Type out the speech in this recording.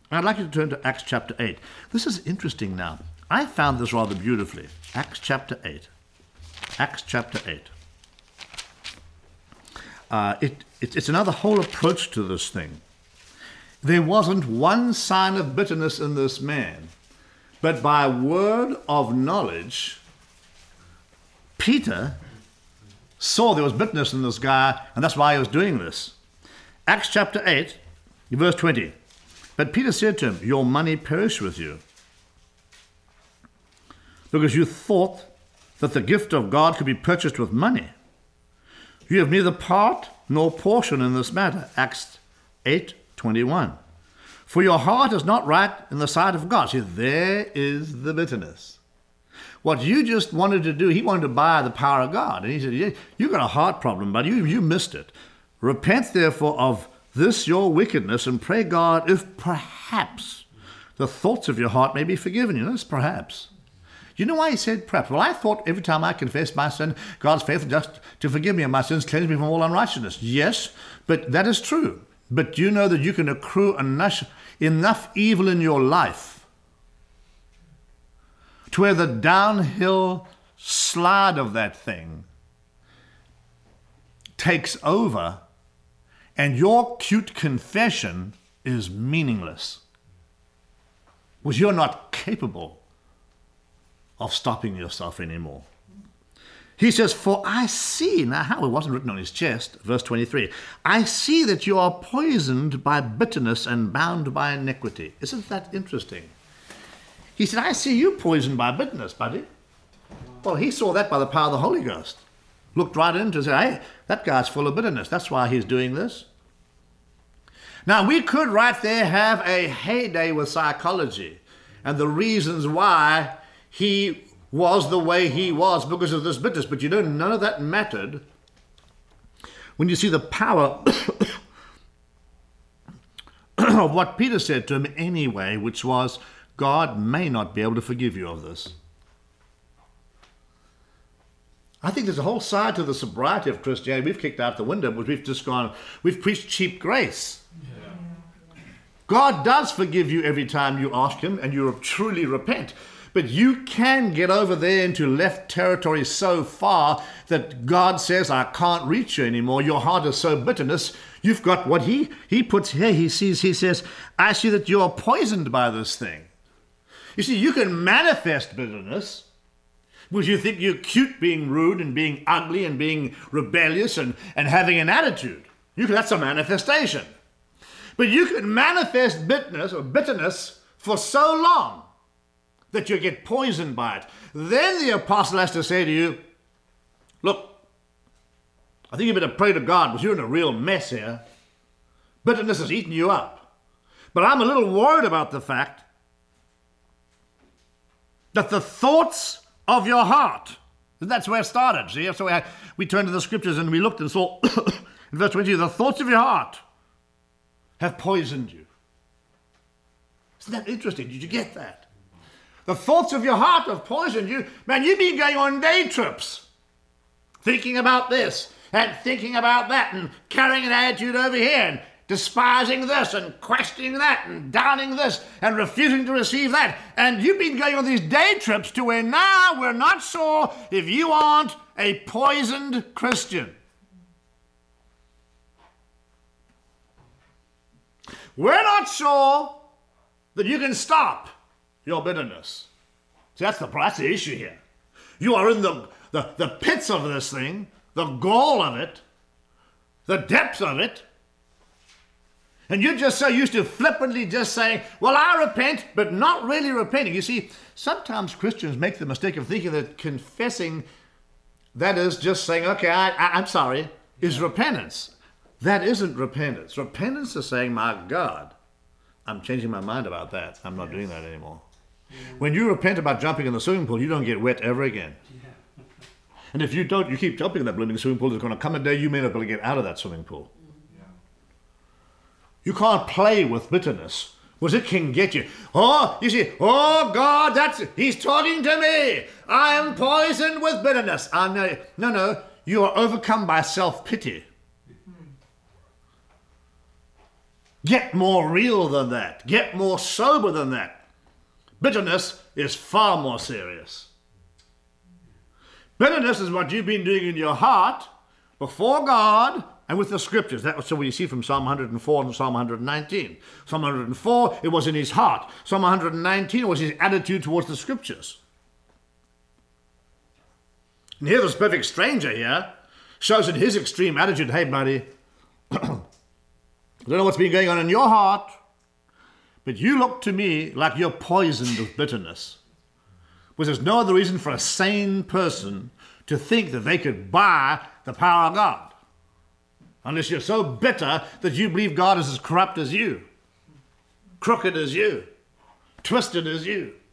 I'd like you to turn to Acts chapter 8. This is interesting now. I found this rather beautifully. Acts chapter 8. Acts chapter 8. It's another whole approach to this thing. There wasn't one sign of bitterness in this man, but by word of knowledge, Peter saw there was bitterness in this guy, and that's why he was doing this. Acts chapter 8, verse 20. But Peter said to him, your money perish with you, because you thought that the gift of God could be purchased with money. You have neither part nor portion in this matter. Acts 8:21. For your heart is not right in the sight of God. See, there is the bitterness. What you just wanted to do, he wanted to buy the power of God. And he said, yeah, you got a heart problem, but you missed it. Repent, therefore, of this your wickedness, and pray God if perhaps the thoughts of your heart may be forgiven you. Notice perhaps. You know why he said perhaps? Well, I thought every time I confess my sin, God's faithful just to forgive me of my sins, cleanse me from all unrighteousness. Yes, but that is true. But you know that you can accrue enough evil in your life to where the downhill slide of that thing takes over, and your cute confession is meaningless, because you're not capable of stopping yourself anymore. He says, for I see, now how it wasn't written on his chest, verse 23, I see that you are poisoned by bitterness and bound by iniquity. Isn't that interesting? He said, I see you poisoned by bitterness, buddy. Well, he saw that by the power of the Holy Ghost. Looked right into it and said, hey, that guy's full of bitterness. That's why he's doing this. Now, we could right there have a heyday with psychology and the reasons why he was the way he was because of this bitterness. But you know, none of that mattered when you see the power of what Peter said to him anyway, which was, God may not be able to forgive you of this. I think there's a whole side to the sobriety of Christianity we've kicked out the window, but we've preached cheap grace. Yeah. God does forgive you every time you ask him and you truly repent. But you can get over there into left territory so far that God says, I can't reach you anymore. Your heart is so bitterness. You've got what he puts here. He says, I see that you're poisoned by this thing. You see, you can manifest bitterness because you think you're cute being rude and being ugly and being rebellious and having an attitude. That's a manifestation. But you can manifest bitterness for so long that you get poisoned by it. Then the apostle has to say to you, look, I think you better pray to God because you're in a real mess here. Bitterness has eaten you up. But I'm a little worried about the fact that the thoughts of your heart, and that's where it started. See, so we turned to the scriptures and we looked and saw in verse 20, the thoughts of your heart have poisoned you. Isn't that interesting? Did you get that? The thoughts of your heart have poisoned you. Man, you've been going on day trips, thinking about this and thinking about that and carrying an attitude over here and despising this and questioning that and downing this and refusing to receive that. And you've been going on these day trips to where now we're not sure if you aren't a poisoned Christian. We're not sure that you can stop your bitterness. See, that's the issue here. You are in the pits of this thing, the gall of it, the depths of it, and you're just so used to flippantly just saying, well, I repent, but not really repenting. You see, sometimes Christians make the mistake of thinking that confessing, that is just saying, okay, I'm sorry, is repentance. That isn't repentance. Repentance is saying, my God, I'm changing my mind about that. I'm not doing that anymore. When you repent about jumping in the swimming pool, you don't get wet ever again. And if you don't, you keep jumping in that blooming swimming pool, there's going to come a day you may not be able to get out of that swimming pool. You can't play with bitterness, because it can get you. Oh, you see, oh God, he's talking to me. I am poisoned with bitterness. No, you are overcome by self-pity. Get more real than that. Get more sober than that. Bitterness is far more serious. Bitterness is what you've been doing in your heart before God and with the scriptures. That's what you see from Psalm 104 and Psalm 119. Psalm 104, it was in his heart. Psalm 119 was his attitude towards the scriptures. And here this perfect stranger here shows in his extreme attitude, hey buddy, I don't know what's been going on in your heart, but you look to me like you're poisoned with bitterness. Because there's no other reason for a sane person to think that they could buy the power of God. Unless you're so bitter that you believe God is as corrupt as you, crooked as you, twisted as you.